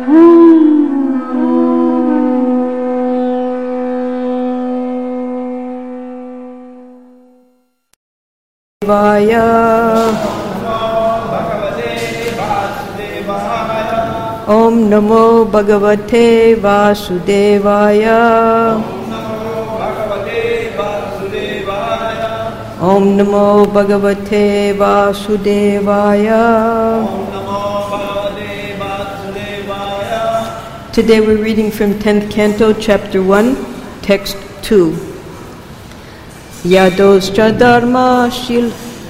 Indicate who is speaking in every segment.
Speaker 1: Om Namo Bhagavate Vasudevaya. Om Namo Bhagavate Vasudevaya. Today we're reading from 10th Canto, Chapter 1, Text 2. Yadoscha Dharma Shil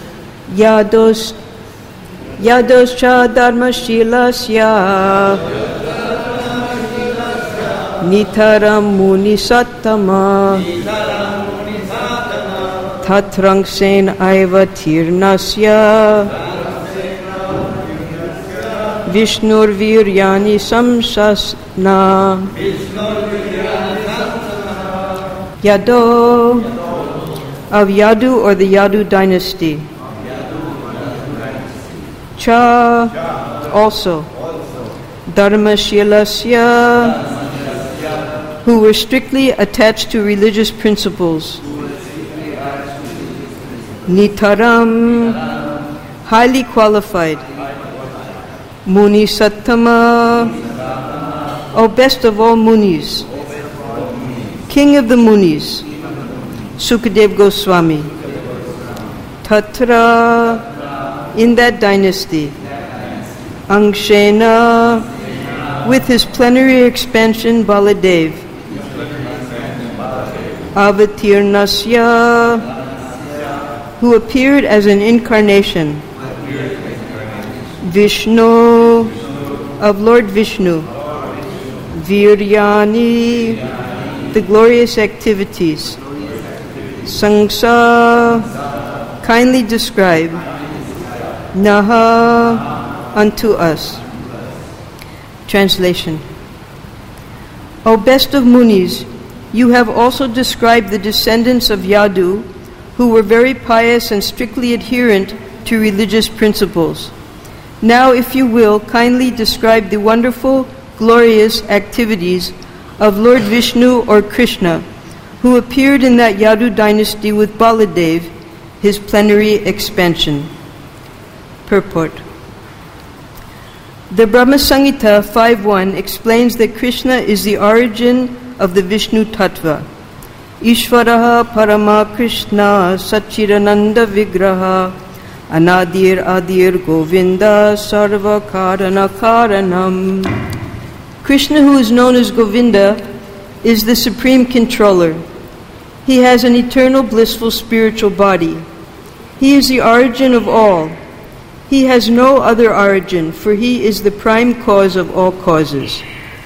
Speaker 1: Yadoscha Dharma Shilasya Nitaram Muni Sattama Tatrangsen Aiva Tirnasya Vishnur Viryani Samsasna Yado of Yadu or the Yadu dynasty. Cha also. Dharmashilasya who were strictly attached to religious principles. Nitaram highly qualified. Muni Sattama O best of all Munis. King of the Munis. Sukadev Goswami. Tatra, in that dynasty. Angshena, with his plenary expansion Baladev. Avatirnasya, who appeared as an incarnation. Vishnu, of Lord Vishnu. Viryani, the glorious activities. Sangsa, kindly describe. Naha, unto us. Translation. O best of Munis, you have also described the descendants of Yadu, who were very pious and strictly adherent to religious principles. Now, if you will, kindly describe the wonderful, glorious activities of Lord Vishnu or Krishna, who appeared in that Yadu dynasty with Baladev, his plenary expansion. Purport. The Brahma Samhita 5.1 explains that Krishna is the origin of the Vishnu Tattva. Ishvaraha Parama Krishna Sachirananda Vigraha Anadir Adir Govinda Sarva Karana Karanam. Krishna, who is known as Govinda, is the supreme controller. He has an eternal blissful spiritual body. He is the origin of all. He has no other origin, for he is the prime cause of all causes.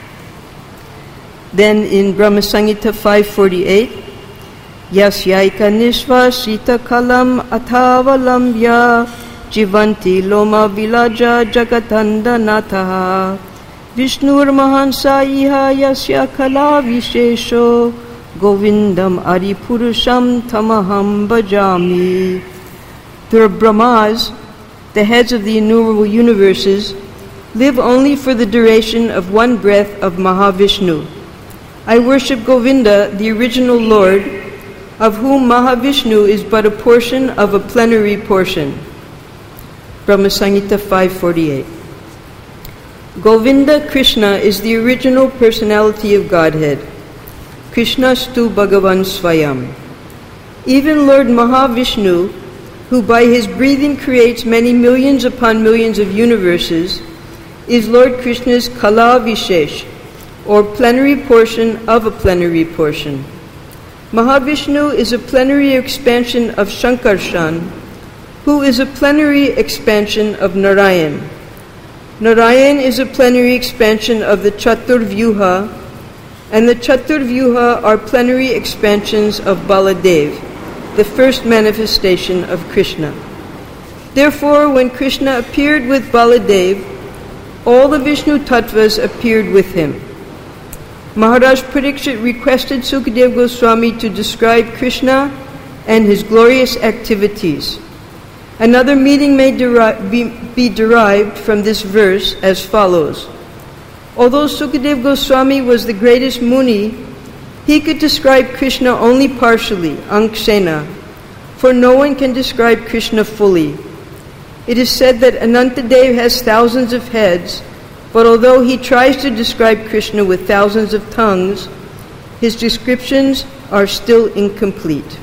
Speaker 1: Then in Brahma Samhita 5.48, Yasyaika Nishvasita Kalam Athavalambya Jivanti Loma Vilaja Jagatanda Nataha Vishnur Mahansa Iha Yasya Kala Vishesho Govindam Aripurusham Tamaham Bhajami. The Brahmas, the heads of the innumerable universes, live only for the duration of one breath of Mahavishnu. I worship Govinda, the original Lord, of whom Mahavishnu is but a portion of a plenary portion. Brahma Samhita 5.48. Govinda Krishna is the original personality of Godhead. Krishnastu Bhagavan Swayam. Even Lord Mahavishnu, who by his breathing creates many millions upon millions of universes, is Lord Krishna's Kala Vishesh, or plenary portion of a plenary portion. Mahavishnu is a plenary expansion of Shankarshan, who is a plenary expansion of Narayan. Narayan is a plenary expansion of the Chaturvyuha, and the Chaturvyuha are plenary expansions of Baladev, the first manifestation of Krishna. Therefore, when Krishna appeared with Baladev, all the Vishnu Tattvas appeared with him. Maharaj Parikshit requested Sukadev Goswami to describe Krishna and his glorious activities. Another meaning may be derived from this verse as follows. Although Sukadeva Goswami was the greatest Muni, he could describe Krishna only partially, Ankshena, for no one can describe Krishna fully. It is said that Anantadev has thousands of heads, but although he tries to describe Krishna with thousands of tongues, his descriptions are still incomplete.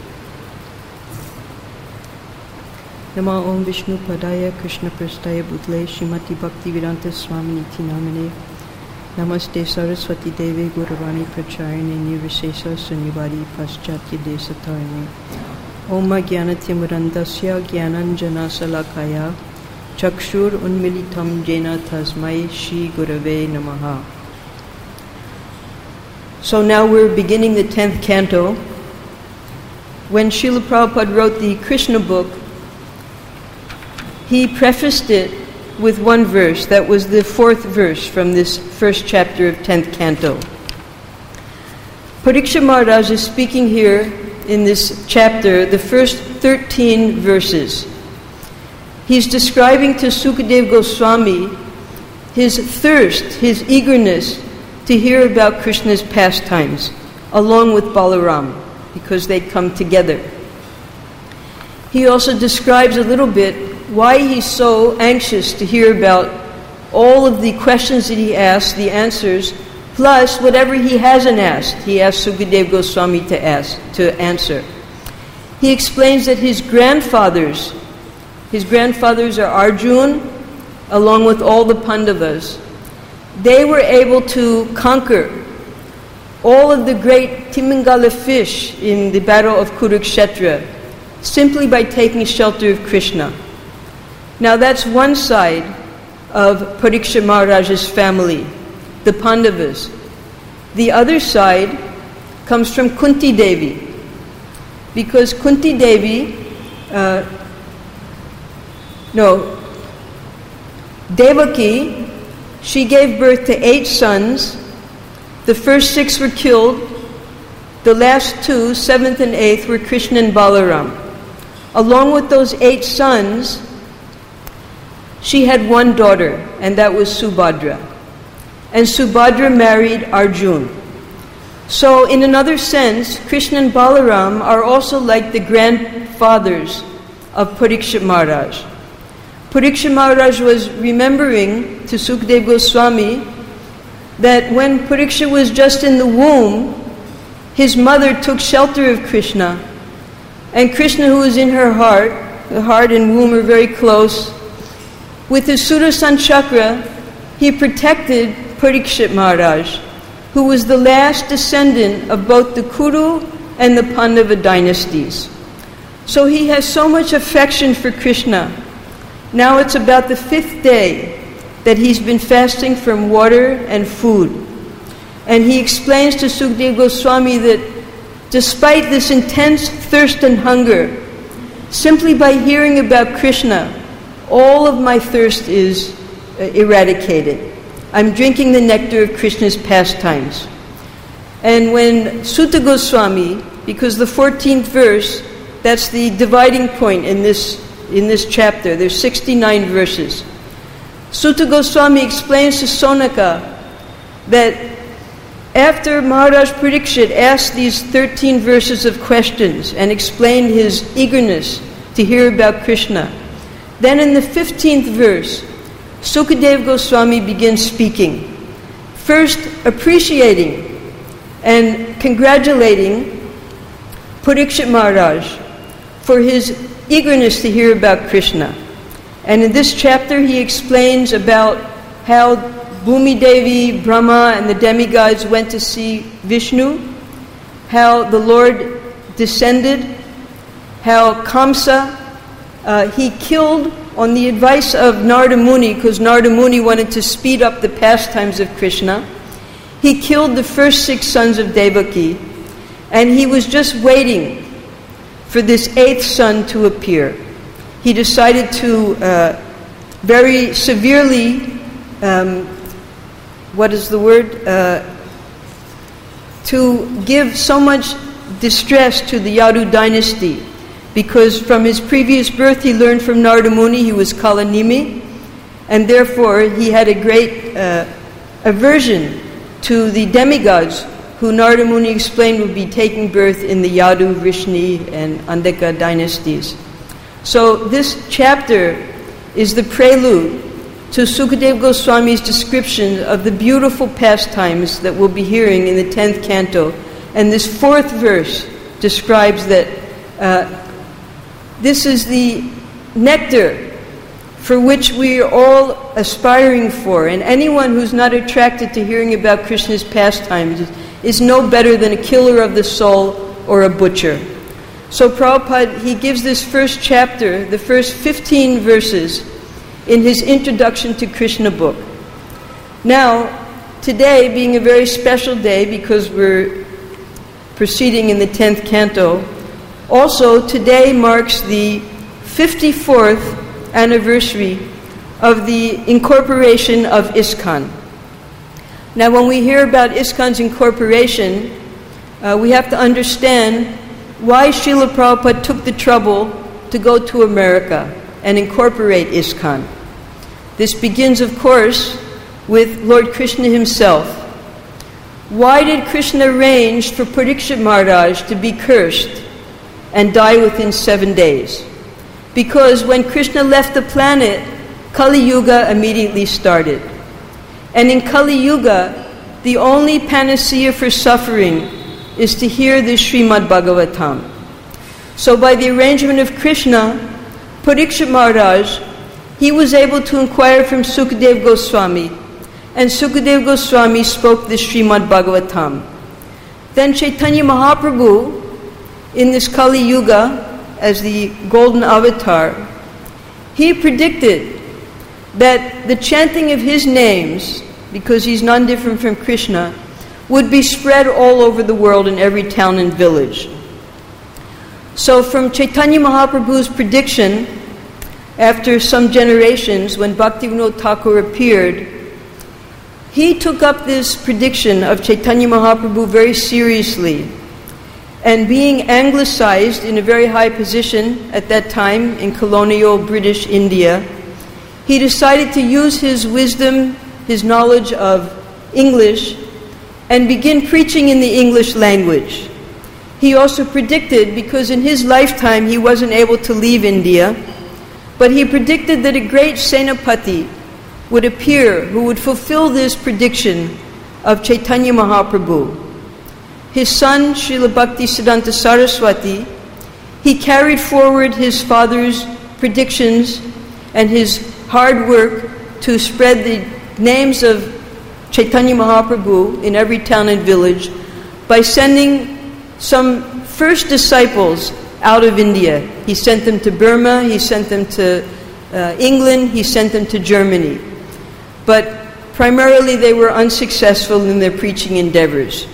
Speaker 1: Nama Om Vishnu Padaya Krishna Prastaya Bhutale Srimati Bhaktivedanta Swami Niti Namane Namaste Saraswati Deve Gauravani Pracharine Nirvishesha Sunyavadi Paschatya Desatarine Om Jnanatimurandasya Jnananjana Salakaya Chakshur Unmilitam Jena Tasmai Shri Gurave Namaha. So now we're beginning the 10th canto. When Srila Prabhupada wrote the Krishna book, he prefaced it with one verse. That was the 4th verse from this first chapter of 10th canto. Parikshit Maharaj is speaking here in this chapter, the first 13 verses. He's describing to Sukadeva Goswami his thirst, his eagerness to hear about Krishna's pastimes, along with Balaram, because they come together. He also describes a little bit why he's so anxious to hear about all of the questions that he asked, the answers, plus whatever he hasn't asked, he asked Sukadeva Goswami to answer. He explains that his grandfathers are Arjun, along with all the Pandavas. They were able to conquer all of the great Timangala fish in the battle of Kurukshetra simply by taking shelter of Krishna. Now that's one side of Parikshit Maharaj's family, the Pandavas. The other side comes from Kunti Devi, because Kunti Devi, Devaki, she gave birth to 8 sons. The first 6 were killed. The last 2, 7th and 8th, were Krishna and Balaram. Along with those 8 sons, she had one daughter, and that was Subhadra. And Subhadra married Arjun. So in another sense, Krishna and Balaram are also like the grandfathers of Parikshit Maharaj. Parikshit Maharaj was remembering to Sukadeva Goswami that when Parikshit was just in the womb, his mother took shelter of Krishna. And Krishna, who was in her heart, the heart and womb are very close, with his Sudarshan chakra, he protected Parikshit Maharaj, who was the last descendant of both the Kuru and the Pandava dynasties. So he has so much affection for Krishna. Now it's about the 5th day that he's been fasting from water and food. And he explains to Sukadeva Goswami that despite this intense thirst and hunger, simply by hearing about Krishna, all of my thirst is eradicated. I'm drinking the nectar of Krishna's pastimes. And when Sutta Goswami, because the 14th verse, that's the dividing point in this chapter, there's 69 verses. Sutta Goswami explains to Sonaka that after Maharaj Parikshit asked these 13 verses of questions and explained his eagerness to hear about Krishna, then in the 15th verse, Sukadeva Goswami begins speaking, first appreciating and congratulating Parikshit Maharaj for his eagerness to hear about Krishna. And in this chapter he explains about how Bhumi Devi, Brahma, and the demigods went to see Vishnu, how the Lord descended, how Kamsa, he killed on the advice of Narada Muni, because Narada Muni wanted to speed up the pastimes of Krishna. He killed the first 6 sons of Devaki, and he was just waiting for this 8th son to appear. He decided to very severely, to give so much distress to the Yadu dynasty, because from his previous birth he learned from Narada Muni he was Kalanimi, and therefore he had a great aversion to the demigods who Narada Muni explained would be taking birth in the Yadu, Vrishni, and Andhika dynasties. So this chapter is the prelude to Sukadeva Goswami's description of the beautiful pastimes that we'll be hearing in the 10th canto. And this 4th verse describes that this is the nectar for which we are all aspiring for. And anyone who's not attracted to hearing about Krishna's pastimes is no better than a killer of the soul or a butcher. So Prabhupada, he gives this first chapter, the first 15 verses, in his introduction to Krishna book. Now, today being a very special day because we're proceeding in the 10th canto, also today marks the 54th anniversary of the incorporation of ISKCON. Now, when we hear about ISKCON's incorporation, we have to understand why Srila Prabhupada took the trouble to go to America and incorporate ISKCON. This begins, of course, with Lord Krishna himself. Why did Krishna arrange for Parikshit Maharaj to be cursed and die within 7 days? Because when Krishna left the planet, Kali Yuga immediately started. And in Kali Yuga, the only panacea for suffering is to hear the Srimad Bhagavatam. So by the arrangement of Krishna, Parikshit Maharaj, he was able to inquire from Sukadeva Goswami, and Sukadeva Goswami spoke the Srimad Bhagavatam. Then Chaitanya Mahaprabhu, in this Kali Yuga, as the golden avatar, he predicted that the chanting of his names, because he's none different from Krishna, would be spread all over the world in every town and village. So from Chaitanya Mahaprabhu's prediction, after some generations, when Bhaktivinoda Thakur appeared, he took up this prediction of Chaitanya Mahaprabhu very seriously. And being anglicized in a very high position at that time in colonial British India, he decided to use his wisdom, his knowledge of English, and begin preaching in the English language. He also predicted, because in his lifetime he wasn't able to leave India, but he predicted that a great Senapati would appear who would fulfill this prediction of Chaitanya Mahaprabhu. His son, Srila Bhaktisiddhanta Saraswati, he carried forward his father's predictions and his hard work to spread the names of Chaitanya Mahaprabhu in every town and village by sending some first disciples out of India. He sent them to Burma, he sent them to England, he sent them to Germany. But primarily they were unsuccessful in their preaching endeavors.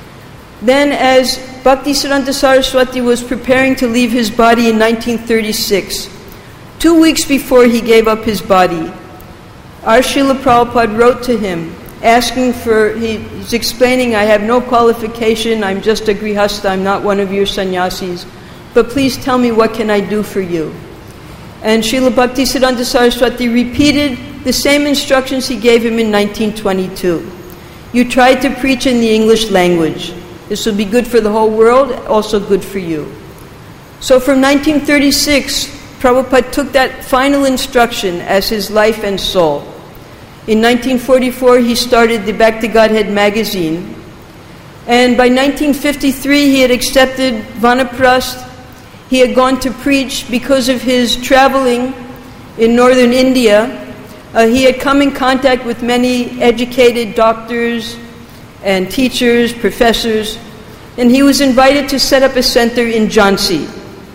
Speaker 1: Then as Bhaktisiddhanta Saraswati was preparing to leave his body in 1936, 2 weeks before he gave up his body, our Srila Prabhupada wrote to him asking for, he's explaining, I have no qualification, I'm just a grihastha, I'm not one of your sannyasis, but please tell me what can I do for you. And Srila Bhaktisiddhanta Saraswati repeated the same instructions he gave him in 1922. You try to preach in the English language. This will be good for the whole world, also good for you. So from 1936, Prabhupada took that final instruction as his life and soul. In 1944, he started the Bhakti Godhead magazine. And by 1953, he had accepted Vanaprastha. He had gone to preach because of his traveling in northern India. He had come in contact with many educated doctors and teachers, professors, and he was invited to set up a center in Jhansi.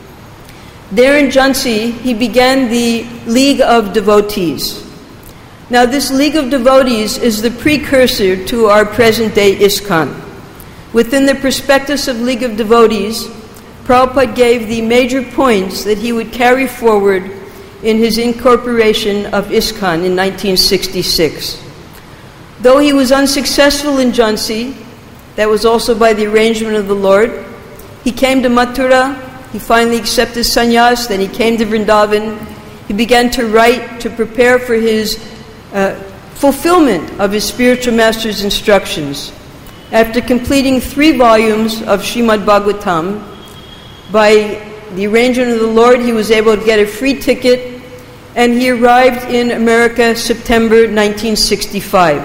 Speaker 1: There in Jhansi, he began the League of Devotees. Now this League of Devotees is the precursor to our present-day ISKCON. Within the prospectus of League of Devotees, Prabhupada gave the major points that he would carry forward in his incorporation of ISKCON in 1966. Though he was unsuccessful in Jhansi, that was also by the arrangement of the Lord, he came to Mathura, he finally accepted sannyas, then he came to Vrindavan, he began to write to prepare for his fulfillment of his spiritual master's instructions. After completing 3 volumes of Srimad Bhagavatam, by the arrangement of the Lord, he was able to get a free ticket, and he arrived in America September 1965.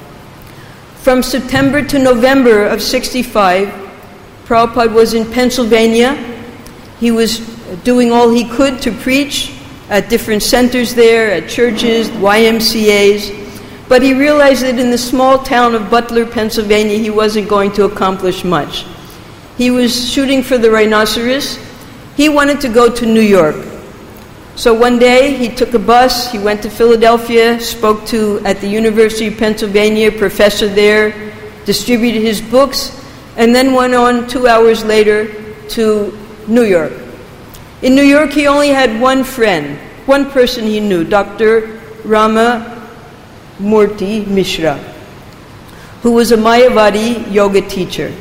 Speaker 1: From September to November of 65, Prabhupada was in Pennsylvania. He was doing all he could to preach at different centers there, at churches, YMCAs. But he realized that in the small town of Butler, Pennsylvania, he wasn't going to accomplish much. He was shooting for the rhinoceros. He wanted to go to New York. So one day he took a bus, he went to Philadelphia, spoke to, at the University of Pennsylvania, a professor there, distributed his books, and then went on 2 hours later to New York. In New York he only had one friend, one person he knew, Dr. Rama Murthy Mishra, who was a Mayavadi yoga teacher.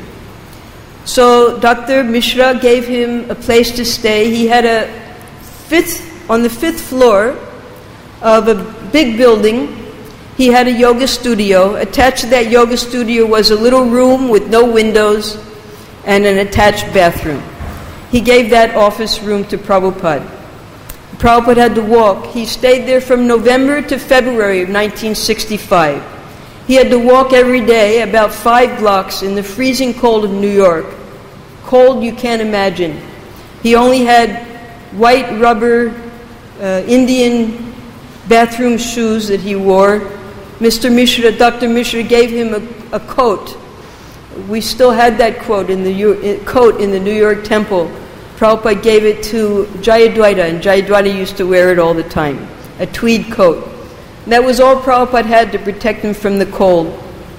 Speaker 1: So Dr. Mishra gave him a place to stay. He had on the 5th floor of a big building, he had a yoga studio. Attached to that yoga studio was a little room with no windows and an attached bathroom. He gave that office room to Prabhupada. Prabhupada had to walk. He stayed there from November to February of 1965. He had to walk every day about 5 blocks in the freezing cold of New York. Cold you can't imagine. He only had white rubber Indian bathroom shoes that he wore. Dr. Mishra gave him a coat. We still had that coat in the New York temple. Prabhupada gave it to Jayadvaita, and Jayadvaita used to wear it all the time, a tweed coat. And that was all Prabhupada had to protect him from the cold.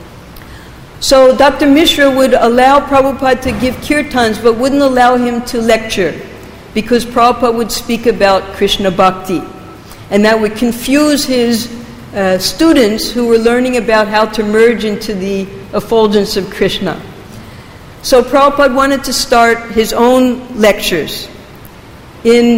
Speaker 1: So Dr. Mishra would allow Prabhupada to give kirtans, but wouldn't allow him to lecture, because Prabhupada would speak about Krishna Bhakti. And that would confuse his students who were learning about how to merge into the effulgence of Krishna. So Prabhupada wanted to start his own lectures. In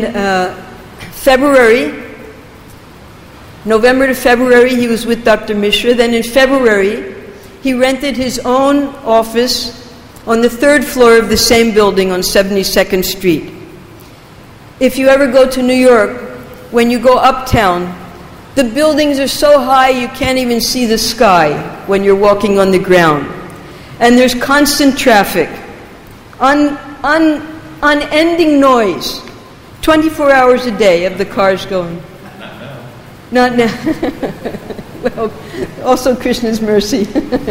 Speaker 1: November to February, he was with Dr. Mishra. Then in February, he rented his own office on the 3rd floor of the same building on 72nd Street. If you ever go to New York, when you go uptown, the buildings are so high you can't even see the sky when you're walking on the ground. And there's constant traffic, unending noise, 24 hours a day of the cars going. Not now. Well, also Krishna's mercy.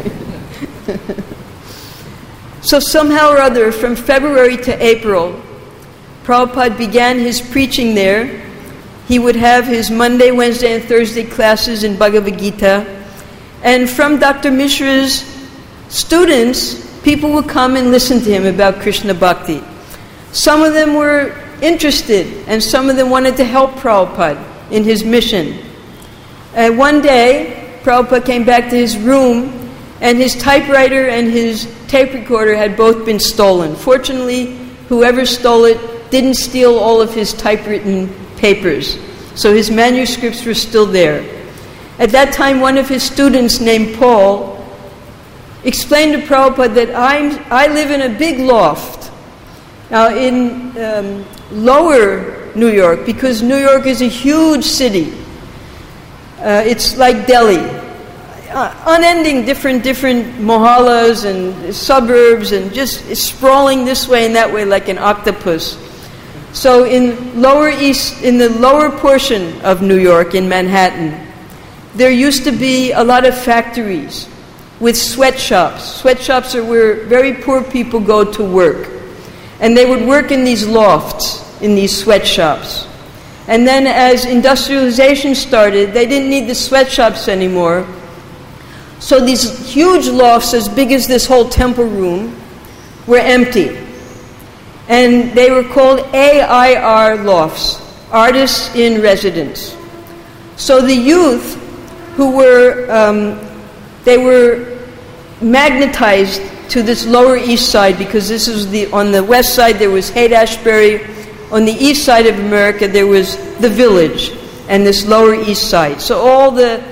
Speaker 1: So somehow or other, from February to April, Prabhupada began his preaching there. He would have his Monday, Wednesday, and Thursday classes in Bhagavad Gita. And from Dr. Mishra's students, people would come and listen to him about Krishna Bhakti. Some of them were interested, and some of them wanted to help Prabhupada in his mission. One day, Prabhupada came back to his room, and his typewriter and his tape recorder had both been stolen. Fortunately, whoever stole it didn't steal all of his typewritten papers, so his manuscripts were still there. At that time, one of his students named Paul explained to Prabhupada that I live in a big loft. Now in lower New York, because New York is a huge city, it's like Delhi, unending different mohallas and suburbs, and just sprawling this way and that way like an octopus. So in the lower portion of New York, in Manhattan, there used to be a lot of factories with sweatshops. Sweatshops are where very poor people go to work. And they would work in these lofts, in these sweatshops. And then as industrialization started, they didn't need the sweatshops anymore. So these huge lofts, as big as this whole temple room, were empty. And they were called AIR lofts, Artists in Residence. So the youth who they were magnetized to this Lower East Side, because this is on the west side there was Haight-Ashbury, on the east side of America there was the Village and this Lower East Side. So all the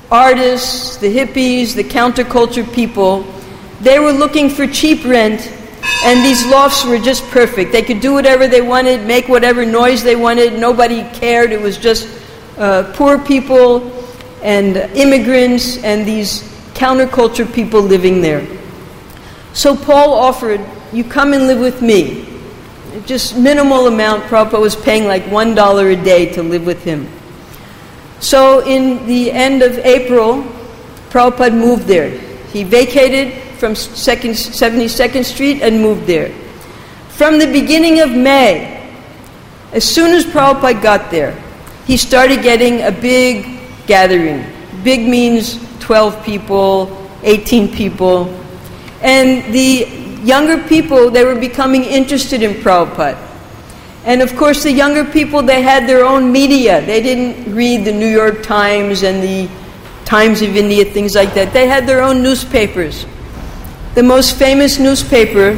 Speaker 1: artists, the hippies, the counterculture people, they were looking for cheap rent, and these lofts were just perfect. They could do whatever they wanted, make whatever noise they wanted. Nobody cared. It was just poor people and immigrants and these counterculture people living there. So Paul offered, you come and live with me. Just minimal amount. Prabhupada was paying like $1 a day to live with him. So in the end of April, Prabhupada moved there. He vacated from 72nd Street and moved there. From the beginning of May, as soon as Prabhupada got there, he started getting a big gathering. Big means 12 people, 18 people. And the younger people, they were becoming interested in Prabhupada. And of course the younger people, they had their own media. They didn't read the New York Times and the Times of India, things like that. They had their own newspapers. The most famous newspaper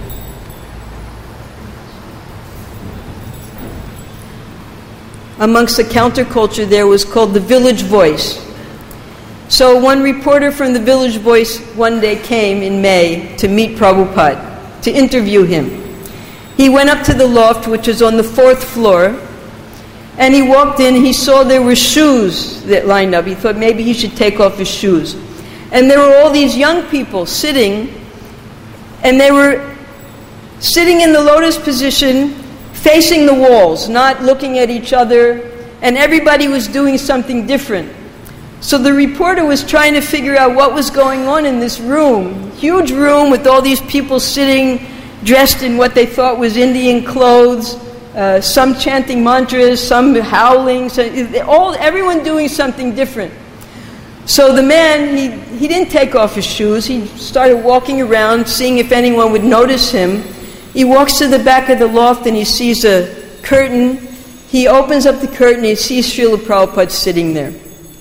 Speaker 1: amongst the counterculture there was called the Village Voice. So one reporter from the Village Voice one day came in May to meet Prabhupada, to interview him. He went up to the loft, which was on the 4th floor, and he walked in. He saw there were shoes that lined up. He thought maybe he should take off his shoes. And there were all these young people sitting, and they were sitting in the lotus position, facing the walls, not looking at each other, and everybody was doing something different. So the reporter was trying to figure out what was going on in this room, huge room with all these people sitting, dressed in what they thought was Indian clothes, some chanting mantras, some howling, everyone doing something different. So the man, he didn't take off his shoes. He started walking around, seeing if anyone would notice him. He walks to the back of the loft and he sees a curtain. He opens up the curtain and he sees Srila Prabhupada sitting there.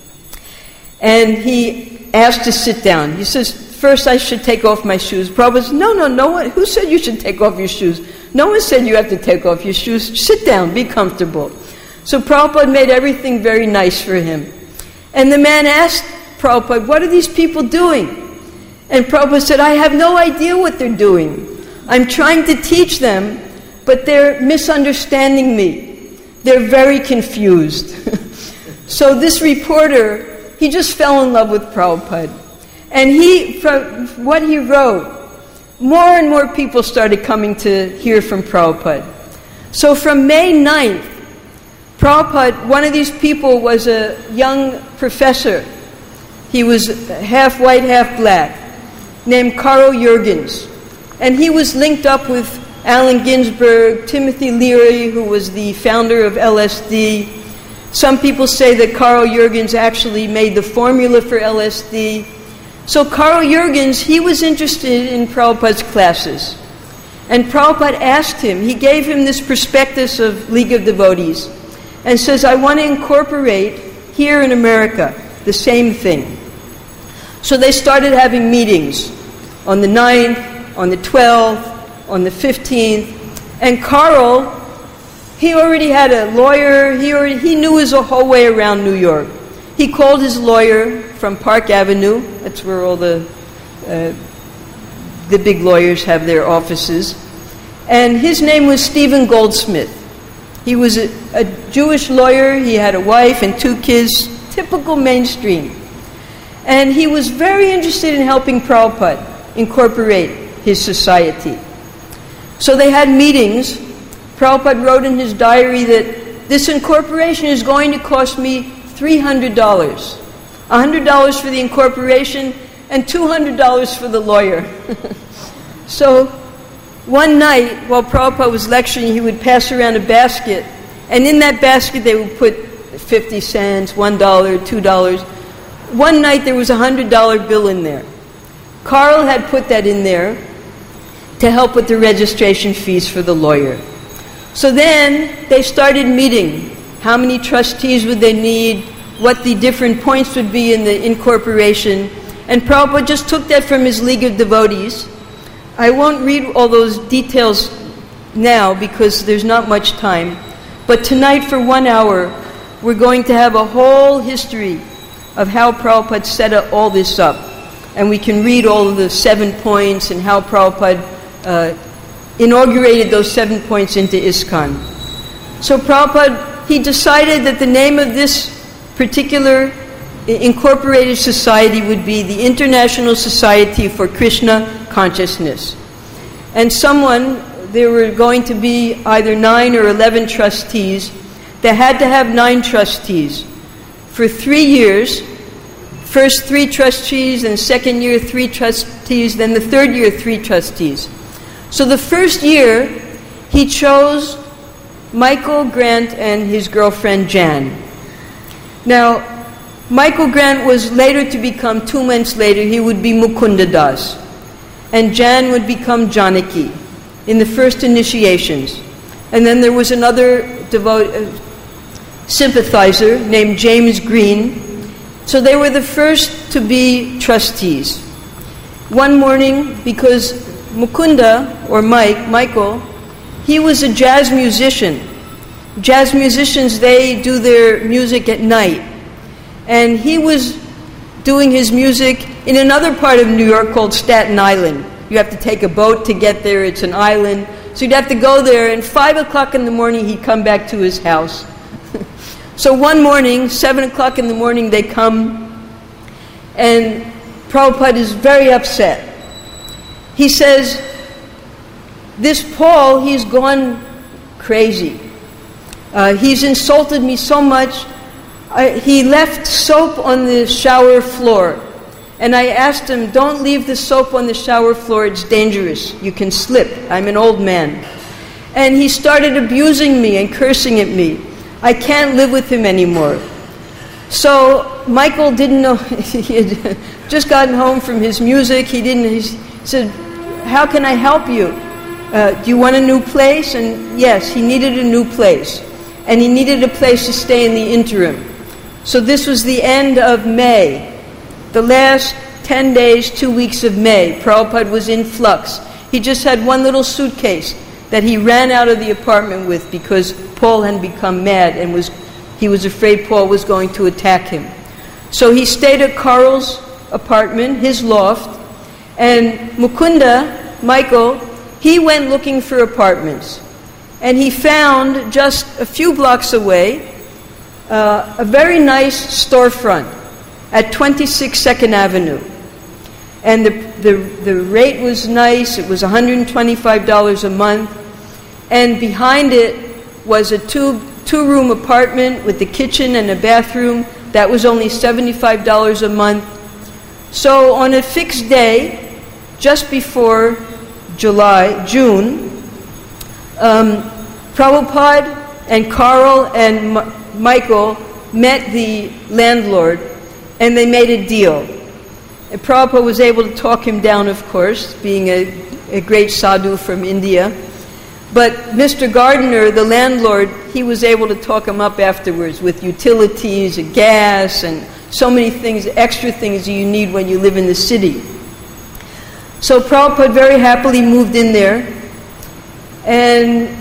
Speaker 1: And he asked to sit down. He says, first I should take off my shoes. Prabhupada says, no one. Who said you should take off your shoes? No one said you have to take off your shoes. Sit down, be comfortable. So Prabhupada made everything very nice for him. And the man asked Prabhupada, what are these people doing? And Prabhupada said, I have no idea what they're doing. I'm trying to teach them, but they're misunderstanding me. They're very confused. So this reporter, he just fell in love with Prabhupada. And from what he wrote, more and more people started coming to hear from Prabhupada. So from May 9th, Prabhupada, one of these people was a young professor. He was half white, half black, named Carl Jurgens. And he was linked up with Allen Ginsberg, Timothy Leary, who was the founder of LSD. Some people say that Carl Jurgens actually made the formula for LSD. So Carl Jurgens, he was interested in Prabhupada's classes. And Prabhupada asked him, he gave him this prospectus of League of Devotees, and says, I want to incorporate here in America the same thing. So they started having meetings on the 9th, on the 12th, on the 15th. And Carl, he already had a lawyer. He knew his whole way around New York. He called his lawyer from Park Avenue. That's where all the big lawyers have their offices. And his name was Stephen Goldsmith. He was a Jewish lawyer. He had a wife and 2 kids, typical mainstream. And he was very interested in helping Prabhupada incorporate his society. So they had meetings. Prabhupada wrote in his diary that this incorporation is going to cost me $300. $100 for the incorporation and $200 for the lawyer. So one night while Prabhupada was lecturing, he would pass around a basket, and in that basket they would put 50 cents, $1, $2. One night there was a $100 bill in there. Carl had put that in there to help with the registration fees for the lawyer. So then they started meeting. How many trustees would they need? What the different points would be in the incorporation. And Prabhupada just took that from his League of Devotees. I won't read all those details now because there's not much time. But tonight for 1 hour, we're going to have a whole history of how Prabhupada set all this up. And we can read all of the 7 points and how Prabhupada inaugurated those 7 points into ISKCON. So Prabhupada, he decided that the name of this particular incorporated society would be the International Society for Krishna Consciousness. And there were going to be either 9 or 11 trustees. They had to have 9 trustees. For 3 years, first 3 trustees, and second year 3 trustees, then the third year 3 trustees. So the first year, he chose Michael Grant and his girlfriend Jan. Now, Michael Grant was later to become, 2 months later, he would be Mukunda Das. And Jan would become Janaki in the first initiations. And then there was another sympathizer named James Green. So they were the first to be trustees. One morning, because Mukunda, or Michael, he was a jazz musician. Jazz musicians, they do their music at night. And he was doing his music in another part of New York called Staten Island. You have to take a boat to get there, it's an island. So you'd have to go there, and 5 o'clock in the morning he'd come back to his house. So one morning, 7 o'clock in the morning, they come, and Prabhupada is very upset. He says, this Paul, he's gone crazy. He's insulted me so much. He left soap on the shower floor. And I asked him, don't leave the soap on the shower floor, it's dangerous. You can slip. I'm an old man. And he started abusing me and cursing at me. I can't live with him anymore. So Michael didn't know, he had just gotten home from his music. He said, how can I help you? Do you want a new place? And yes, he needed a new place. And he needed a place to stay in the interim. So this was the end of May. The last 10 days, 2 weeks of May, Prabhupada was in flux. He just had one little suitcase that he ran out of the apartment with because Paul had become mad and he was afraid Paul was going to attack him. So he stayed at Carl's apartment, his loft, and Mukunda, Michael, he went looking for apartments. And he found just a few blocks away a very nice storefront at 26 2nd Avenue. And the rate was nice. It was $125 a month. And behind it was a two-room apartment with a kitchen and a bathroom. That was only $75 a month. So on a fixed day, just before June, Prabhupada and Carl and Michael met the landlord, and they made a deal. And Prabhupada was able to talk him down, of course, being a great sadhu from India. But Mr. Gardner, the landlord, he was able to talk him up afterwards with utilities and gas and so many things, extra things you need when you live in the city. So Prabhupada very happily moved in there. And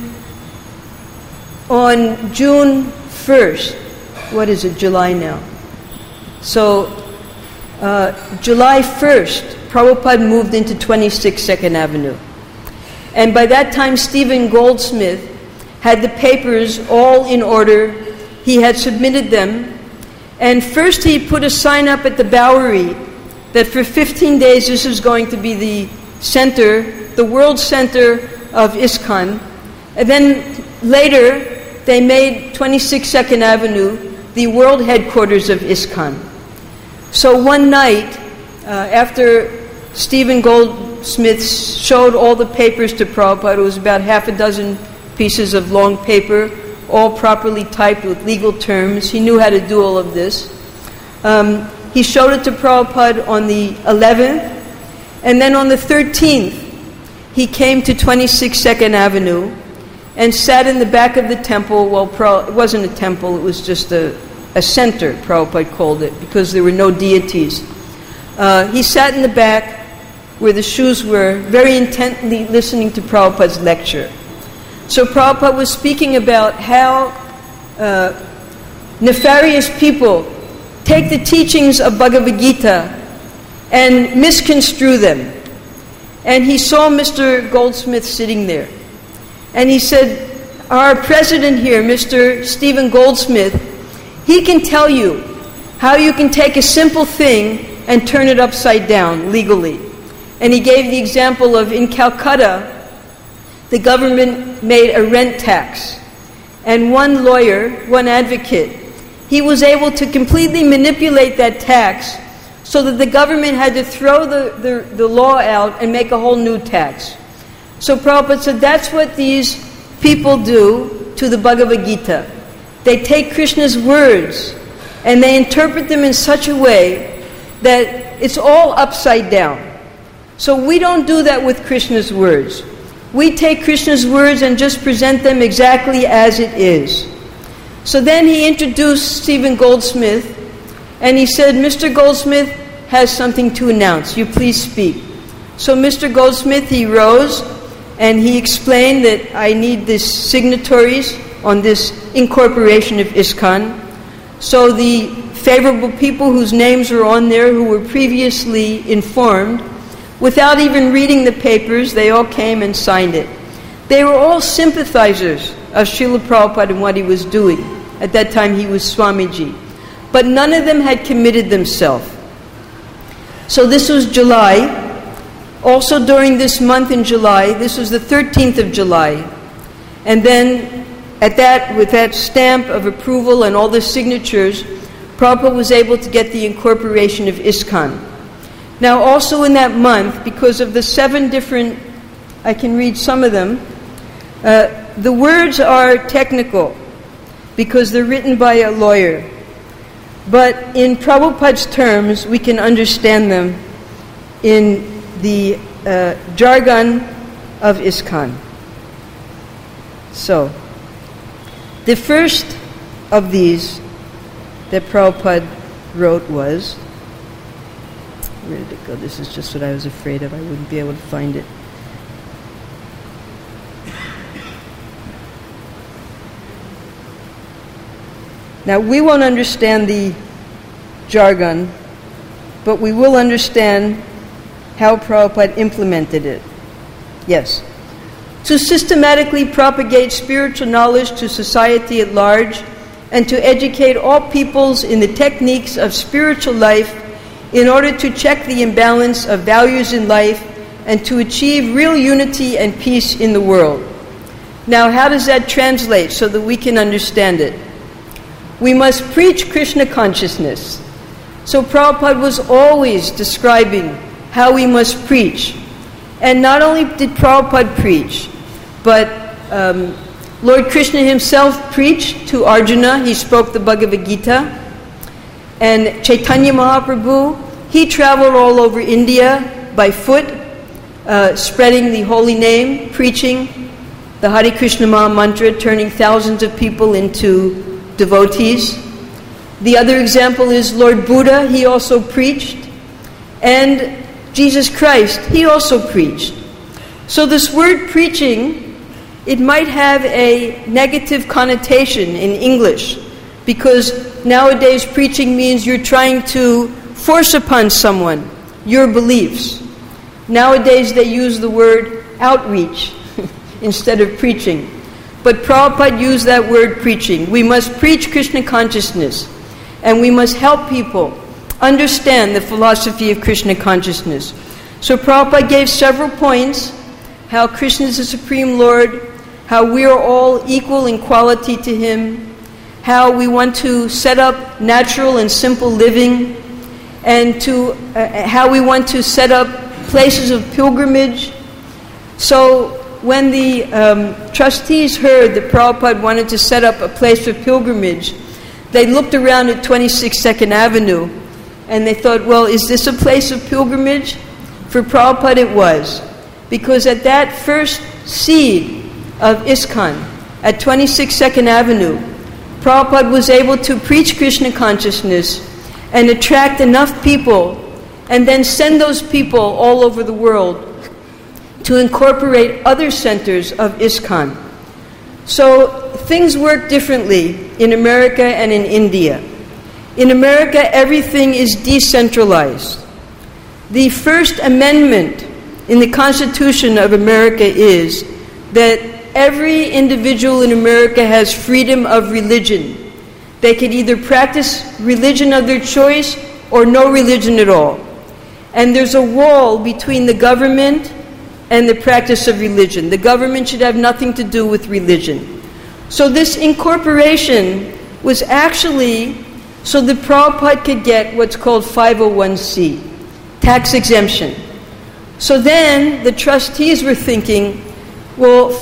Speaker 1: on June 1st, what is it, July now? So July 1st, Prabhupada moved into 26 2nd Avenue. And by that time, Stephen Goldsmith had the papers all in order. He had submitted them. And first he put a sign up at the Bowery that for 15 days this was going to be the center, the world center of ISKCON. And then later, they made 26 2nd Avenue the world headquarters of ISKCON. So one night, after Stephen Goldsmith showed all the papers to Prabhupada, it was about half a dozen pieces of long paper, all properly typed with legal terms. He knew how to do all of this. He showed it to Prabhupada on the 11th, and then on the 13th, he came to 26 2nd Avenue and sat in the back of the temple. Well, it wasn't a temple, it was just a center, Prabhupada called it, because there were no deities. He sat in the back where the shoes were, very intently listening to Prabhupada's lecture. So Prabhupada was speaking about how nefarious people take the teachings of Bhagavad Gita and misconstrue them. And he saw Mr. Goldsmith sitting there. And he said, our president here, Mr. Stephen Goldsmith, he can tell you how you can take a simple thing and turn it upside down legally. And he gave the example of in Calcutta, the government made a rent tax. And one lawyer, one advocate, he was able to completely manipulate that tax so that the government had to throw the law out and make a whole new tax. So Prabhupada said that's what these people do to the Bhagavad Gita. They take Krishna's words and they interpret them in such a way that it's all upside down. So we don't do that with Krishna's words. We take Krishna's words and just present them exactly as it is. So then he introduced Stephen Goldsmith and he said, Mr. Goldsmith has something to announce. You please speak. So Mr. Goldsmith, he rose and he explained that I need these signatories on this incorporation of ISKCON. So the favorable people whose names are on there who were previously informed, without even reading the papers, they all came and signed it. They were all sympathizers of Srila Prabhupada and what he was doing. At that time he was Swamiji. But none of them had committed themselves. So this was July. Also during this month in July, this was the 13th of July. And then with that stamp of approval and all the signatures, Prabhupada was able to get the incorporation of ISKCON. Now also in that month, because of the 7 different, I can read some of them, the words are technical because they're written by a lawyer. But in Prabhupada's terms, we can understand them in the jargon of ISKCON. So, the first of these that Prabhupada wrote was, where did it go? This is just what I was afraid of. I wouldn't be able to find it. Now, we won't understand the jargon, but we will understand how Prabhupada implemented it. Yes. To systematically propagate spiritual knowledge to society at large and to educate all peoples in the techniques of spiritual life in order to check the imbalance of values in life and to achieve real unity and peace in the world. Now, how does that translate so that we can understand it? We must preach Krishna consciousness. So Prabhupada was always describing how we must preach. And not only did Prabhupada preach, but Lord Krishna himself preached to Arjuna. He spoke the Bhagavad Gita. And Chaitanya Mahaprabhu, he traveled all over India by foot, spreading the holy name, preaching the Hare Krishna Maha Mantra, turning thousands of people into devotees. The other example is Lord Buddha, he also preached. And Jesus Christ, he also preached. So this word preaching, it might have a negative connotation in English, because nowadays preaching means you're trying to force upon someone your beliefs. Nowadays they use the word outreach instead of preaching. But Prabhupada used that word preaching. We must preach Krishna consciousness, and we must help people understand the philosophy of Krishna consciousness. So Prabhupada gave several points, how Krishna is the Supreme Lord, how we are all equal in quality to Him, how we want to set up natural and simple living, and how we want to set up places of pilgrimage. So when the trustees heard that Prabhupada wanted to set up a place of pilgrimage, they looked around at 26 2nd Avenue and they thought, well, is this a place of pilgrimage? For Prabhupada it was. Because at that first seed of ISKCON, at 26 2nd Avenue, Prabhupada was able to preach Krishna consciousness and attract enough people and then send those people all over the world to incorporate other centers of ISKCON. So things work differently in America and in India. In America, everything is decentralized. The First Amendment in the Constitution of America is that every individual in America has freedom of religion. They can either practice religion of their choice or no religion at all. And there's a wall between the government and the practice of religion. The government should have nothing to do with religion. So this incorporation was actually so that Prabhupada could get what's called 501c, tax exemption. So then the trustees were thinking, well,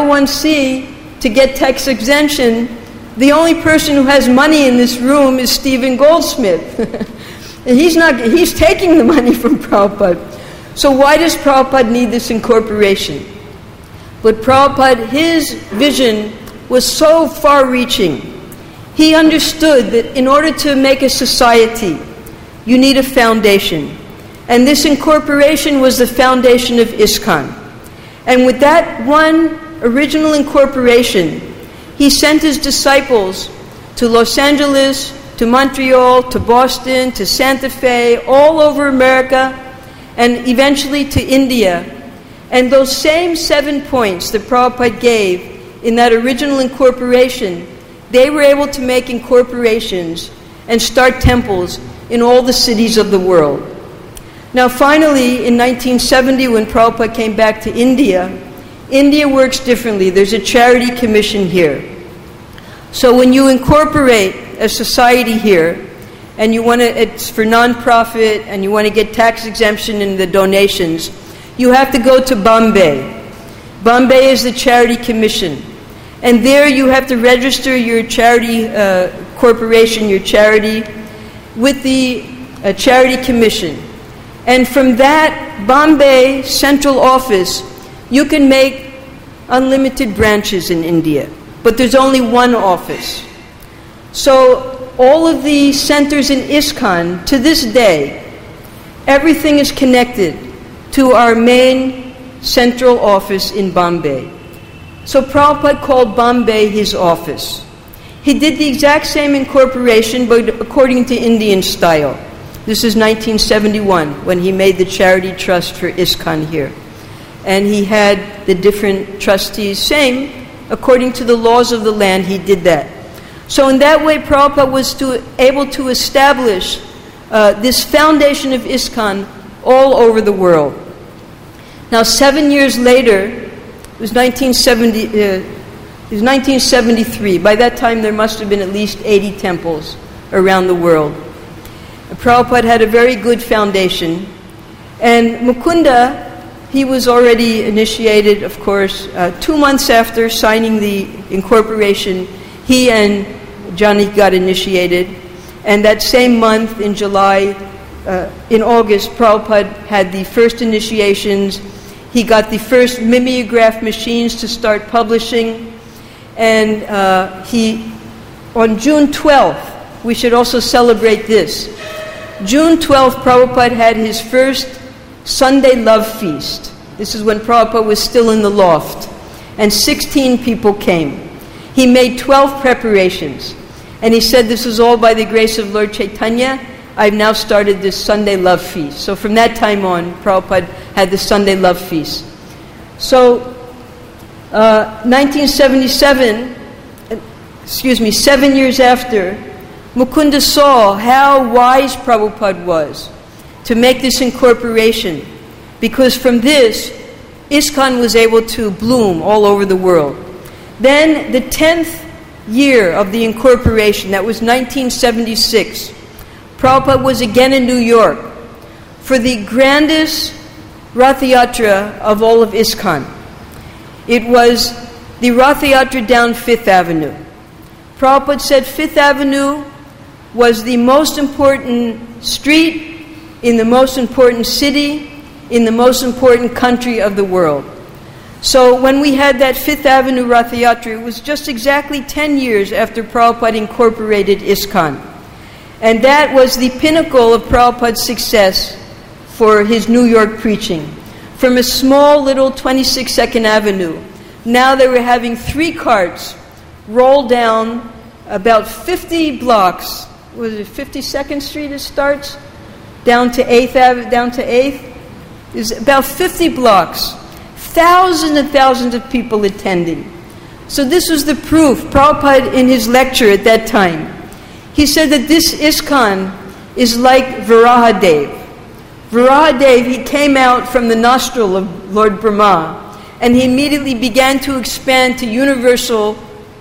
Speaker 1: 501c, to get tax exemption, the only person who has money in this room is Stephen Goldsmith. And he's taking the money from Prabhupada. So why does Prabhupada need this incorporation? But Prabhupada, his vision was so far-reaching. He understood that in order to make a society, you need a foundation. And this incorporation was the foundation of ISKCON. And with that one original incorporation, he sent his disciples to Los Angeles, to Montreal, to Boston, to Santa Fe, all over America, and eventually to India. And those same 7 points that Prabhupada gave in that original incorporation, they were able to make incorporations and start temples in all the cities of the world. Now finally, in 1970, when Prabhupada came back to India, India works differently. There's a charity commission here. So when you incorporate a society here, and you want to, it's for non-profit, and you want to get tax exemption in the donations, you have to go to Bombay. Bombay is the charity commission. And there you have to register your charity corporation, your charity, with the charity commission. And from that Bombay central office, you can make unlimited branches in India. But there's only one office. So all of the centers in ISKCON, to this day, everything is connected to our main central office in Bombay. So Prabhupada called Bombay his office. He did the exact same incorporation, but according to Indian style. This is 1971, when he made the charity trust for ISKCON here. And he had the different trustees, same, according to the laws of the land, he did that. So in that way, Prabhupada was able to establish this foundation of ISKCON all over the world. Now 7 years later, it was 1973. By that time, there must have been at least 80 temples around the world. Prabhupada had a very good foundation. And Mukunda, he was already initiated, of course, 2 months after signing the incorporation. He and Johnny got initiated. And that same month, in August, Prabhupada had the first initiations. He got the first mimeograph machines to start publishing. And on June 12th, we should also celebrate this. June 12th, Prabhupada had his first Sunday Love Feast. This is when Prabhupada was still in the loft. And 16 people came. He made 12 preparations. And he said, this is all by the grace of Lord Chaitanya. I've now started this Sunday Love Feast. So from that time on, Prabhupada had the Sunday Love Feast. So 1977, 7 years after, Mukunda saw how wise Prabhupada was to make this incorporation, because from this, ISKCON was able to bloom all over the world. Then the 10th year of the incorporation, that was 1976, Prabhupada was again in New York for the grandest Rath Yatra of all of ISKCON. It was the Rath Yatra down Fifth Avenue. Prabhupada said Fifth Avenue was the most important street in the most important city in the most important country of the world. So when we had that Fifth Avenue Rath Yatra, it was just exactly 10 years after Prabhupada incorporated ISKCON. And that was the pinnacle of Prabhupada's success for his New York preaching. From a small little 26-second avenue, now they were having 3 carts roll down about 50 blocks was it 52nd Street it starts? Down to 8th. There's about 50 blocks. Thousands and thousands of people attending. So this was the proof. Prabhupada, in his lecture at that time, he said that this ISKCON is like Varahadev. Varahadev, he came out from the nostril of Lord Brahma, and he immediately began to expand to universal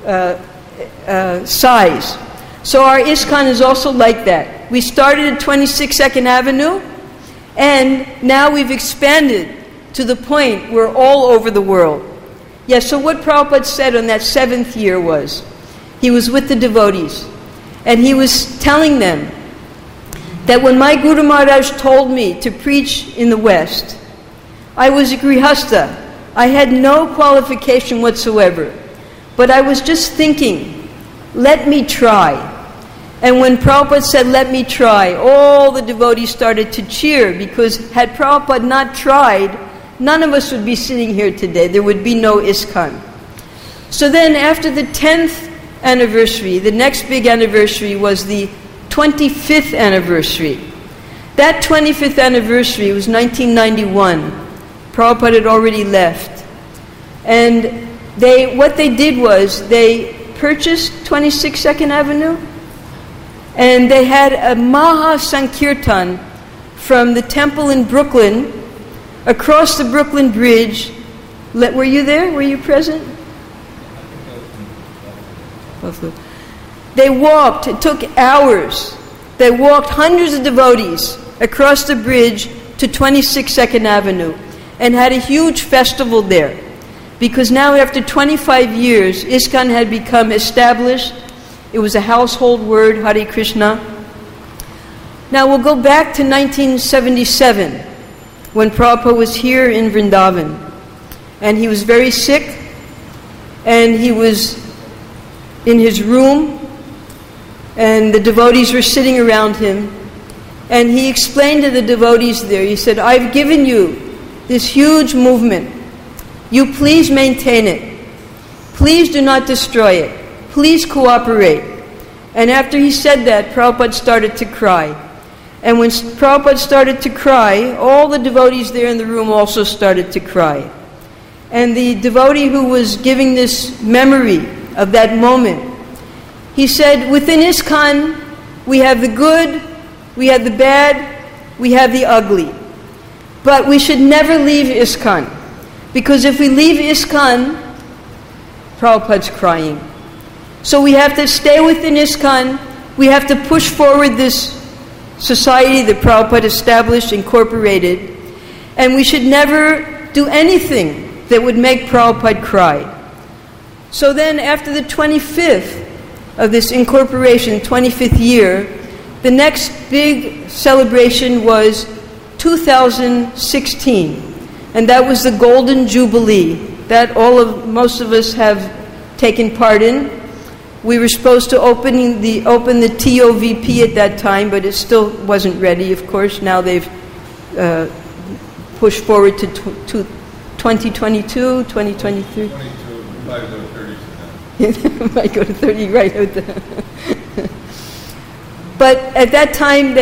Speaker 1: size. So our ISKCON is also like that. We started at 26 2nd Avenue, and now we've expanded to the point we're all over the world. Yes, so what Prabhupada said on that 7th year was, he was with the devotees, and he was telling them that when my Guru Maharaj told me to preach in the West, I was a grihastha. I had no qualification whatsoever. But I was just thinking, let me try. And when Prabhupada said, let me try, all the devotees started to cheer, because had Prabhupada not tried, none of us would be sitting here today. There would be no ISKCON. So then after the 10th anniversary, the next big anniversary was the 25th anniversary. That 25th anniversary was 1991. Prabhupada had already left. And what they did was they purchased 26 2nd Avenue, and they had a Maha Sankirtan from the temple in Brooklyn across the Brooklyn Bridge. Were you there? Were you present? They walked, it took hours. They walked, hundreds of devotees, across the bridge to 26 2nd Avenue and had a huge festival there. Because now after 25 years, ISKCON had become established. It was a household word, Hare Krishna. Now we'll go back to 1977, when Prabhupada was here in Vrindavan. And he was very sick, and he was in his room, and the devotees were sitting around him. And he explained to the devotees there, he said, I've given you this huge movement. You please maintain it. Please do not destroy it. Please cooperate. And after he said that, Prabhupada started to cry. And when Prabhupada started to cry, all the devotees there in the room also started to cry. And the devotee who was giving this memory of that moment, he said, within ISKCON, we have the good, we have the bad, we have the ugly. But we should never leave ISKCON. Because if we leave ISKCON, Prabhupada's crying. So we have to stay within ISKCON. We have to push forward this society that Prabhupada established, incorporated. And we should never do anything that would make Prabhupada cry. So then after the 25th of this incorporation, 25th year, the next big celebration was 2016. And that was the Golden Jubilee that most of us have taken part in. We were supposed to open the TOVP at that time, but it still wasn't ready, of course. Now they've pushed forward to 2022, 2023. 22, might go to 30. Might go to 30, right. But at that time,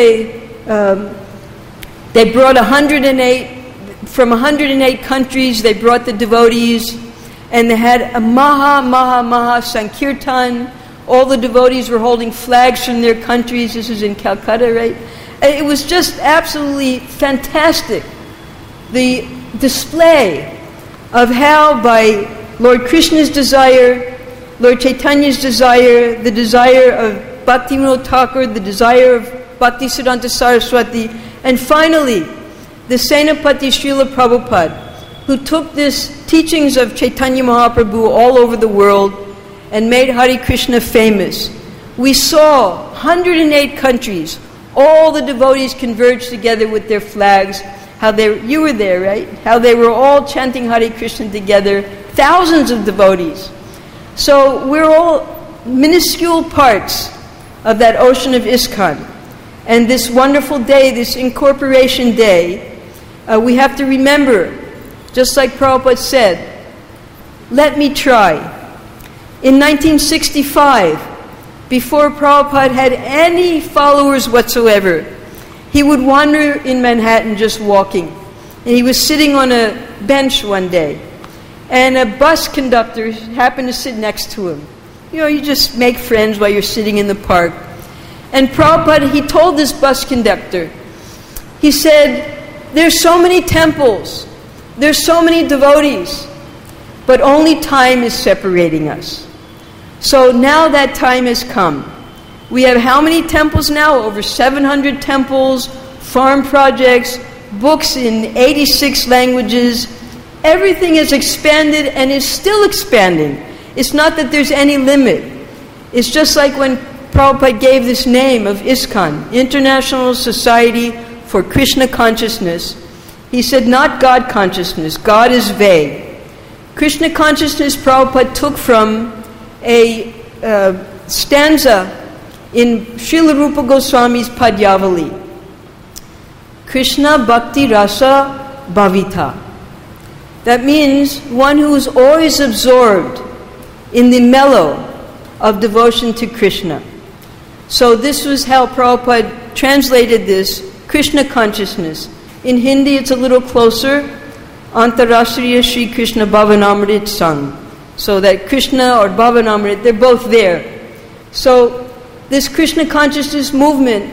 Speaker 1: they brought 108, from 108 countries, they brought the devotees, and they had a Maha Sankirtan. All the devotees were holding flags from their countries. This is in Calcutta, right? And it was just absolutely fantastic. The display of how by Lord Krishna's desire, Lord Chaitanya's desire, the desire of Bhaktivinoda Thakur, the desire of Bhaktisiddhanta Saraswati, and finally, the Senapati Srila Prabhupada, who took these teachings of Chaitanya Mahaprabhu all over the world and made Hare Krishna famous. We saw 108 countries, all the devotees converged together with their flags. You were there, right? How they were all chanting Hare Krishna together, thousands of devotees. So we're all minuscule parts of that ocean of ISKCON. And this wonderful day, this incorporation day, we have to remember, just like Prabhupada said, let me try. In 1965, before Prabhupada had any followers whatsoever, he would wander in Manhattan just walking. And he was sitting on a bench one day, and a bus conductor happened to sit next to him. You know, you just make friends while you're sitting in the park. And Prabhupada, he told this bus conductor, he said, there's so many temples, there's so many devotees, but only time is separating us. So now that time has come. We have how many temples now? Over 700 temples, farm projects, books in 86 languages. Everything has expanded and is still expanding. It's not that there's any limit. It's just like when Prabhupada gave this name of ISKCON, International Society for Krishna Consciousness. He said not God consciousness. God is vague. Krishna consciousness Prabhupada took from a stanza in Srila Rupa Goswami's Padyavali. Krishna Bhakti Rasa Bhavita. That means one who is always absorbed in the mellow of devotion to Krishna. So this was how Prabhupada translated this, Krishna consciousness. In Hindi it's a little closer, Antarashtriya Shri Krishna Bhavanamrit Sang. So that Krishna or Bhavanamrit, they're both there. So this Krishna consciousness movement,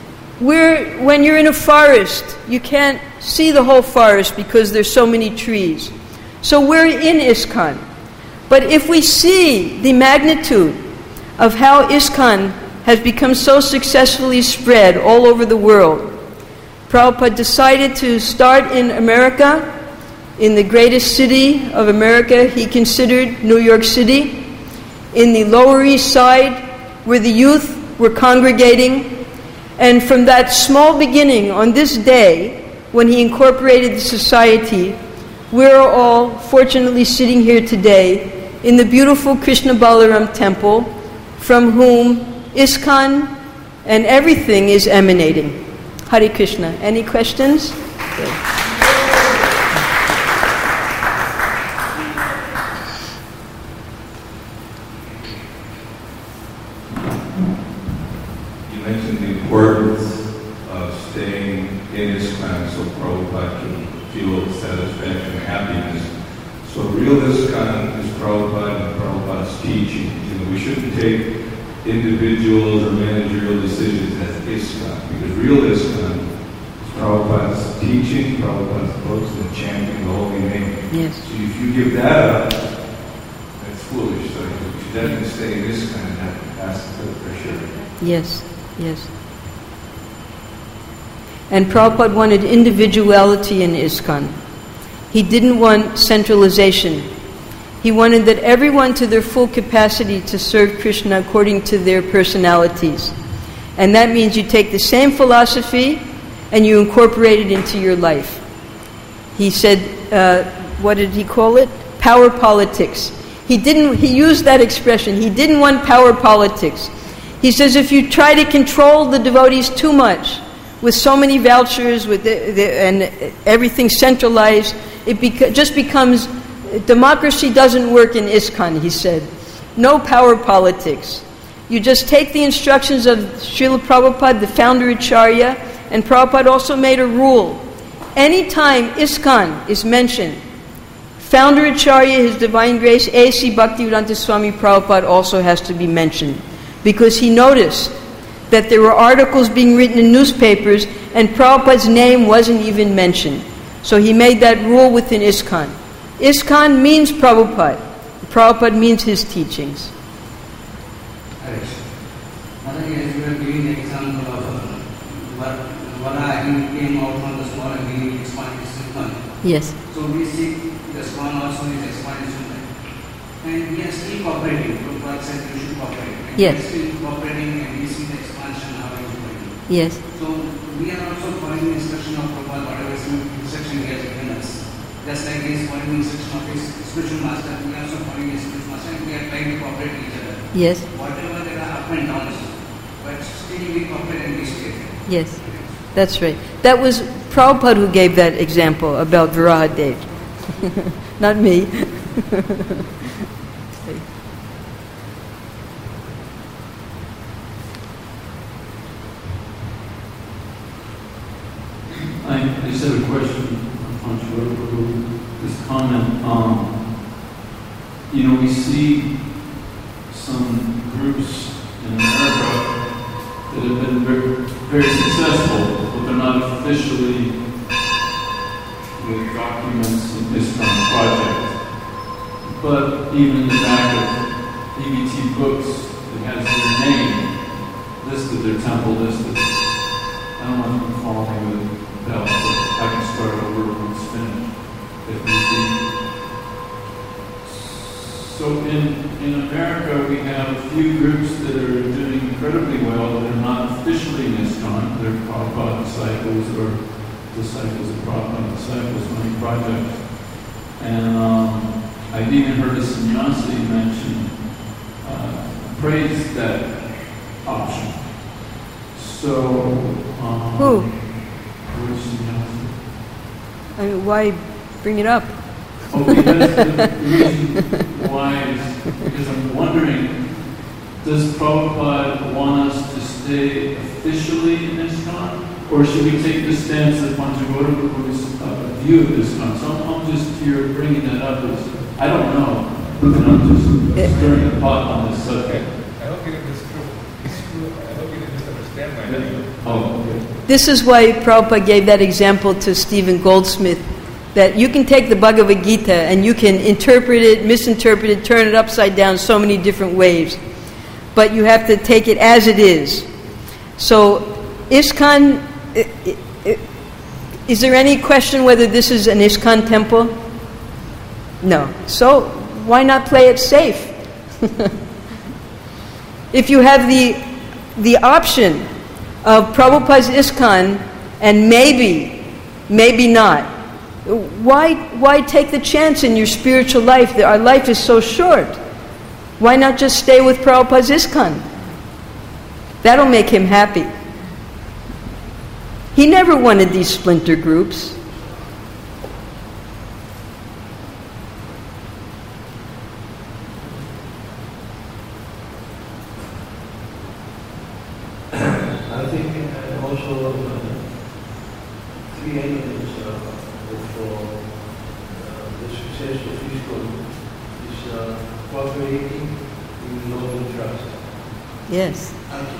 Speaker 1: when you're in a forest, you can't see the whole forest because there's so many trees. So we're in ISKCON. But if we see the magnitude of how ISKCON has become so successfully spread all over the world, Prabhupada decided to start in America, in the greatest city of America, he considered New York City, in the Lower East Side, where the youth were congregating. And from that small beginning, on this day, when he incorporated the society, we're all fortunately sitting here today in the beautiful Krishna Balaram temple, from whom ISKCON and everything is emanating. Hare Krishna. Any questions? Good.
Speaker 2: You mentioned the importance of staying in ISKCON so Prabhupada can feel satisfaction and happiness. So real ISKCON is Prabhupada and Prabhupada's teaching. We shouldn't take individuals or managerial decisions as ISKCON, because real ISKCON is Prabhupada's teaching, Prabhupada's books, and chanting the holy name.
Speaker 1: Yes.
Speaker 2: So if you give that up, that's foolish. So you should definitely stay in ISKCON and have to pass the for sure.
Speaker 1: Yes, yes. And Prabhupada wanted individuality in ISKCON. He didn't want centralization. He wanted that everyone to their full capacity to serve Krishna according to their personalities. And that means you take the same philosophy and you incorporate it into your life. He said, what did he call it? Power politics. He used that expression. He didn't want power politics. He says if you try to control the devotees too much, with so many vouchers and everything centralized, it just becomes, democracy doesn't work in ISKCON, he said. No power politics. You just take the instructions of Srila Prabhupada, the founder Acharya, and Prabhupada also made a rule. Anytime ISKCON is mentioned, founder Acharya, His Divine Grace, A.C. Bhaktivedanta Swami Prabhupada also has to be mentioned, because he noticed that there were articles being written in newspapers and Prabhupada's name wasn't even mentioned. So he made that rule within ISKCON. ISKCON means Prabhupada. Prabhupada means his teachings.
Speaker 3: Mother, as you were giving the example of Vara came out from the small and being expanded ISKCON.
Speaker 1: Yes.
Speaker 3: So we see the small also is expanded ISKCON. And we are still cooperating. Prabhupada said we should cooperate. And
Speaker 1: yes.
Speaker 3: We are still cooperating and we see the expansion how it is going.
Speaker 1: Yes.
Speaker 3: So we are also following the instruction of Prabhupada, whatever instruction he has given us. Just like he is following the instruction of his spiritual master, we are also following his spiritual master and we are trying to cooperate with each other.
Speaker 1: Yes.
Speaker 3: Whatever there are up and downs, but still we cooperate and we stay.
Speaker 1: Yes. That's right. That was Prabhupada who gave that example about Virahadev. Not me.
Speaker 4: I just had a question on this comment. We see some groups in America that have been very, very successful, but they're not officially with documents in ISKCON project. But even in the back of EBT books, it has their name listed, their temple listed. I don't know if you follow me with that, but I can start over when it's finished, if need be. So in America, we have a few groups that are doing incredibly well that are not officially in ISKCON. They're Prabhupada disciples or disciples of Prabhupada disciples, many projects. And I've even heard a sannyasi mention, praise that option. So,
Speaker 1: who?
Speaker 4: Which sannyasi?
Speaker 1: I mean, why bring it up?
Speaker 4: Oh, because the reason why is because I'm wondering, does Prabhupada want us to stay officially in ISKCON? Or should we take the stance that Panchagoda Prabhu's view of ISKCON? So I'm just here bringing that up as, I don't know, and I'm just stirring the pot on this subject.
Speaker 2: I hope you didn't I hope you didn't misunderstand my view.
Speaker 4: Oh, okay.
Speaker 1: This is why Prabhupada gave that example to Stephen Goldsmith, that you can take the Bhagavad Gita and you can interpret it, misinterpret it, turn it upside down so many different ways. But you have to take it as it is. So, ISKCON, is there any question whether this is an ISKCON temple? No. So, why not play it safe? If you have the option of Prabhupada's ISKCON and maybe not, why take the chance in your spiritual life? Our life is so short. Why not just stay with Prabhupada's ISKCON? That'll make him happy. He never wanted these splinter groups.
Speaker 5: I think also three elements of the success of ISKCON is cooperating in love and trust.
Speaker 1: Yes.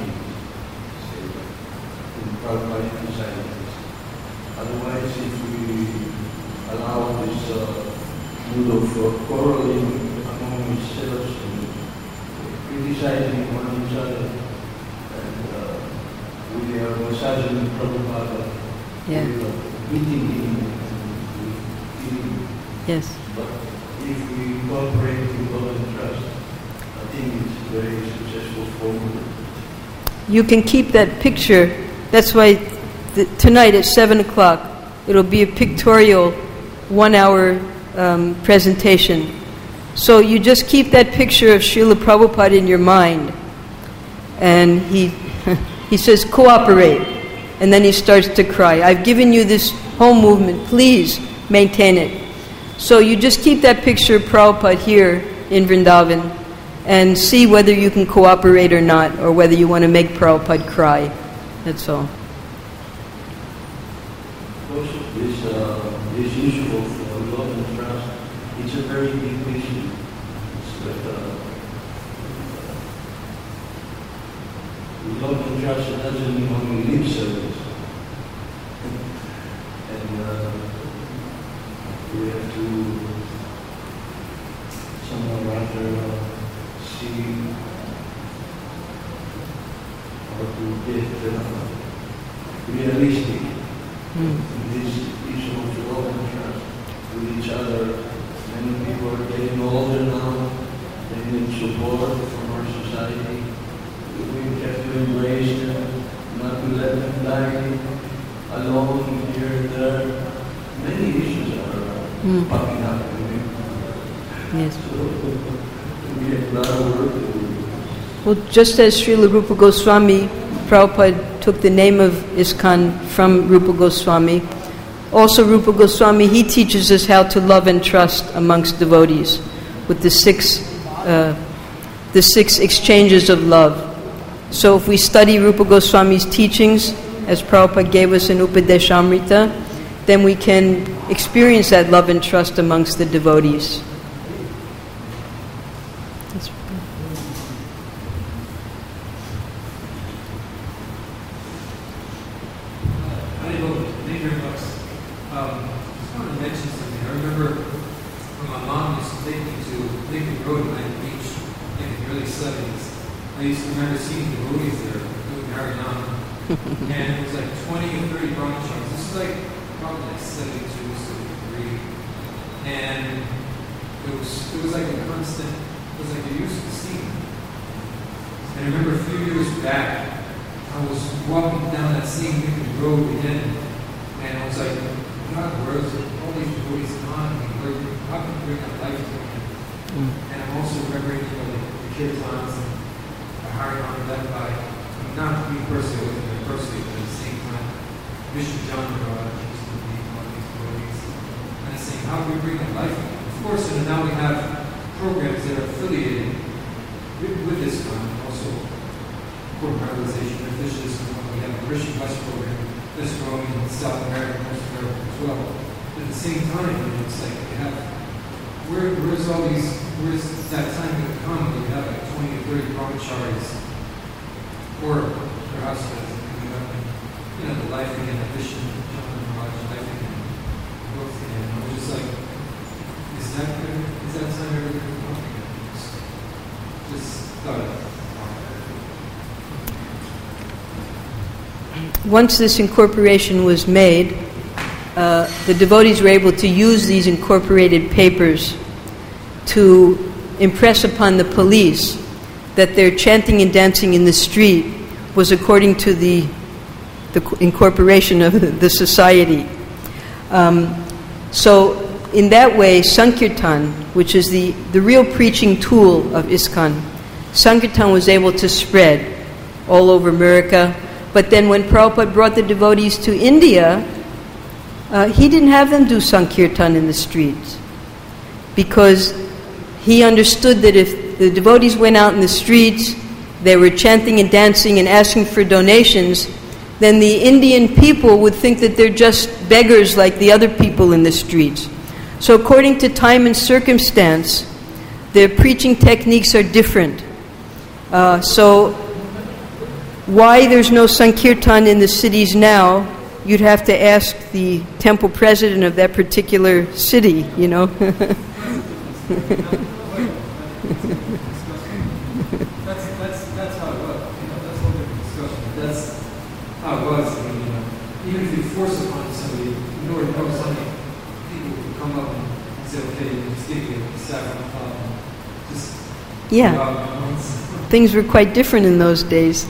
Speaker 5: In Prabhupada societies. Otherwise, if we allow this mood of quarreling among ourselves and criticizing one each other, and we are massaging Prabhupada,
Speaker 1: Yeah.
Speaker 5: we are beating him,
Speaker 1: Yes.
Speaker 5: but if we cooperate with love and trust, I think it's a very successful formula.
Speaker 1: You can keep that picture. That's why tonight at 7 o'clock, it'll be a pictorial 1-hour presentation. So you just keep that picture of Srila Prabhupada in your mind. And he says, cooperate. And then he starts to cry. I've given you this whole movement. Please maintain it. So you just keep that picture of Prabhupada here in Vrindavan and see whether you can cooperate or not, or whether you want to make Prabhupada cry. That's all.
Speaker 5: Also, this issue of love and trust, it's a very big issue. It's that love and trust doesn't mean only lip service. And we have to somehow rather see how to get realistic in this issue of love and trust with each other. Many people are getting older now, they need support from our society. We have to embrace them, not to let them die alone here and there. Many issues are popping up.
Speaker 1: Yes.
Speaker 5: So we have a lot of work to do.
Speaker 1: Well, just as Srila Rupa Goswami, Prabhupada took the name of ISKCON from Rupa Goswami. Also Rupa Goswami, he teaches us how to love and trust amongst devotees with the six exchanges of love. So if we study Rupa Goswami's teachings, as Prabhupada gave us in Upadeshamrita, then we can experience that love and trust amongst the devotees.
Speaker 6: I used to remember seeing devotees there doing Harinam, and it was like 20 or 30 brahmacharis. This is like probably like 72, 73, and it was like a constant. It was like you used to see. And I remember a few years back, I was walking down that same road again, and I was like, God, where is all these devotees gone? How can we bring that life to them? And I'm also remembering, the kirtans. Harinam led by, not me personally, with me personally, but at the same time, Vishnu John Maharaj used to be one of these devotees. And it's saying, how do we bring that life? Of course, now we have programs that are affiliated with this one, also corporate realization of Vishnu. We have a Rishi West program that's growing in South America, North America as well. But at the same time, it's like we have, where's that time going to come when you have like 20 or 30 brahmacharis or perhaps coming up and, the life again, the Vishnu, John Maharaj, life again, growth again. I was just like, is that time ever going to come again? Just thought
Speaker 1: it. Once this incorporation was made, the devotees were able to use these incorporated papers to impress upon the police that their chanting and dancing in the street was according to the incorporation of the society. So in that way, Sankirtan, which is the real preaching tool of ISKCON, Sankirtan was able to spread all over America. But then when Prabhupada brought the devotees to India, he didn't have them do Sankirtan in the streets, because he understood that if the devotees went out in the streets, they were chanting and dancing and asking for donations, then the Indian people would think that they're just beggars like the other people in the streets. So according to time and circumstance, the preaching techniques are different. So why there's no Sankirtan in the cities now, you'd have to ask the temple president of that particular city,
Speaker 6: That's how it was. That's all different discussion. That's how it was. Even if you force upon somebody, in order to help somebody, people would come up and say, "Okay, just give me a sacrifice." Just
Speaker 1: things were quite different in those days.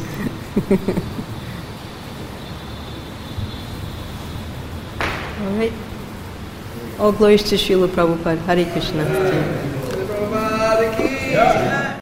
Speaker 1: All right. All glories to Srila Prabhupada. Hare Krishna.